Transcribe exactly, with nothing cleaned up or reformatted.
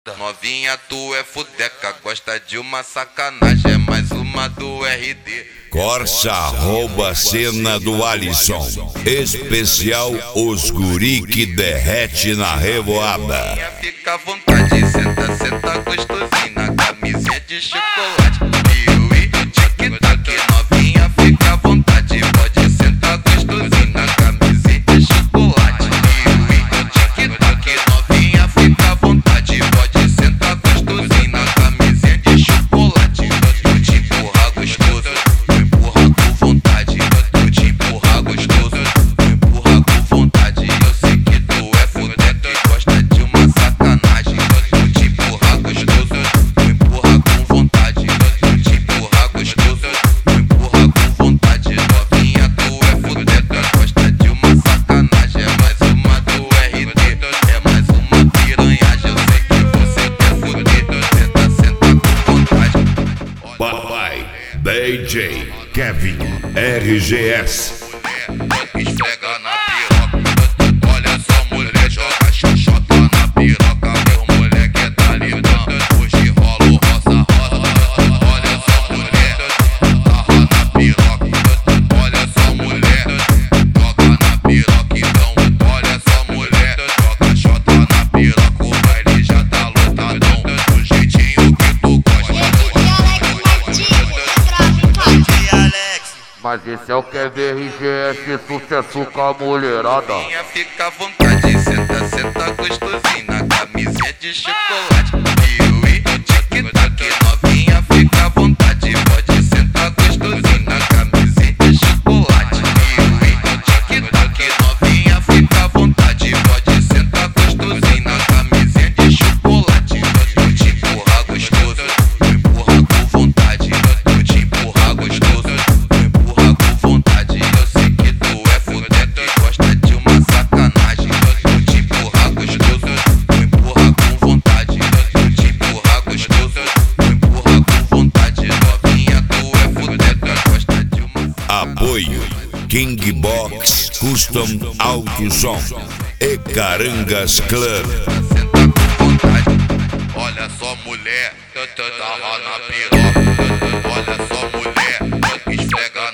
Novinha, tu é fudeca, gosta de uma sacanagem, é mais uma do R D. Corsa rouba a cena do Alisson. Especial os guri que derrete na revoada. Novinha, fica à vontade, senta, senta gostosinho na camisinha de chocolate. Piuí, tic-tac, novinha, fica à vontade, pode sentar gostosinho na camisinha de chocolate. Piuí, tic-tac, novinha, fica à vontade, pode sentar gostosinho na camisinha de chocolate. Eu te empurrar gostoso, empurra com vontade. Eu te empurrar gostoso, empurra com vontade. Eu sei que tu é fudeca e gosta de uma sacanagem. Eu te empurrar gostoso, empurra com vontade. Eu te empurrar gostoso, empurra com vontade. Novinha, tu é fudeca, gosta de uma sacanagem. É mais uma do R D, é mais uma piranhagem. Eu sei que você quer fuder, senta, senta com vontade. Papai D J Kevin R G S. Esfrega na piroca, olha só, mulher, joga xoxota na piroca. Meu moleque é talibã, hoje rola o roça, roça. Olha só, mulher, sarra na piroca. Olha só, mulher, joga na piroca. Então, olha só, mulher, joga xota na piroca. O baile já tá lotadão, do jeitinho que tu gosta. Mas esse é o Kevin R G S, sucesso com a mulherada. Novinha, fica à vontade, senta, senta gostosinho na camisinha de chocolate. Piuí, tic-tac, novinha, fica à vontade, pode sentar gostosinho na camisinha de chocolate. Piuí, tic-tac, novinha, fica à vontade, pode sentar gostosinho na camisinha de chocolate. Eu te empurrar gostoso, empurra com vontade. Eu te empurrar gostoso, empurra com vontade. Eu sei que tu é fudeca e gosta de uma sacanagem. Eu te empurrar gostoso, empurra com vontade. Eu te empurrar gostoso, empurra com vontade. Novinha, tu é fudeca, gosta de uma Apoio King Box Custom Auto Som e Carangas Club. senta com vontade. Olha só, mulher, sarra na piroca. Olha só, mulher, esfrega